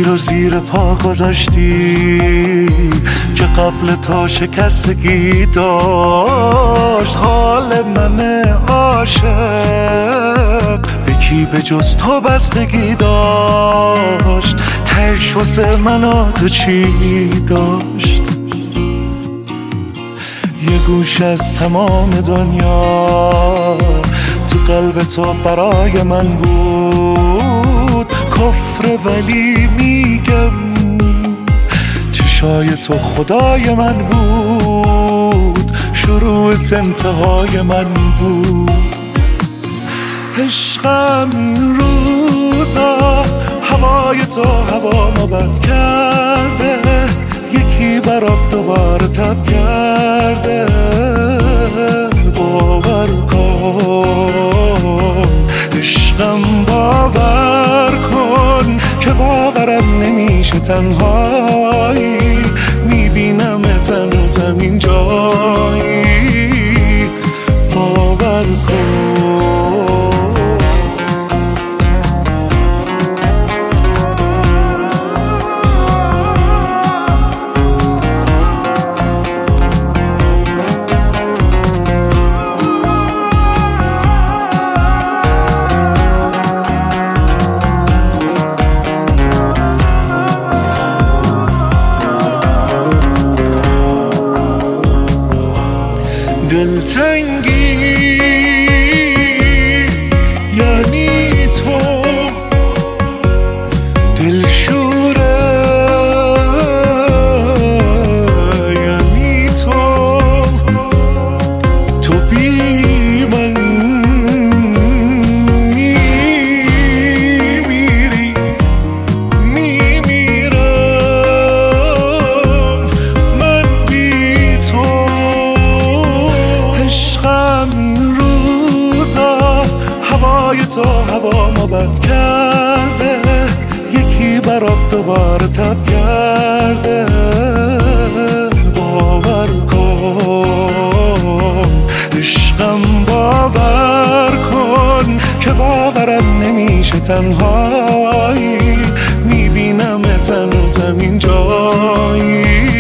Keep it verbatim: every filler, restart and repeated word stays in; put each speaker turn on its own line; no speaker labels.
تو زیر پا گذاشتی که قبل تو شکستگی داشت. حال من عاشق به کی به جز تو بستگی داشت؟ تهش واسه من و تو چی داشت؟ یه گوش از تمام دنیا تو قلب تو برای من بود کفر، ولی میگم چشای تو خدای من بود، شروعت انتهای من بود. عشقم این روزا هوای تو هوا ما بد کرده، یکی برات دوباره تب کرده. باور کن عشقم، باور کن که باورم نمیشه تنهایی میبینم هنوزم این جایی. باور کن دلتنگی یعنی تو، دلشوره یعنی تو، تو بی من میمیری میمیرم من بی تو. این روزا هوای تو هوا ما بد کرده، یکی برات دوباره تب کرده. باور کن عشقم، باور کن که باورم نمیشه تنهایی میبینم هنوزم این جایی.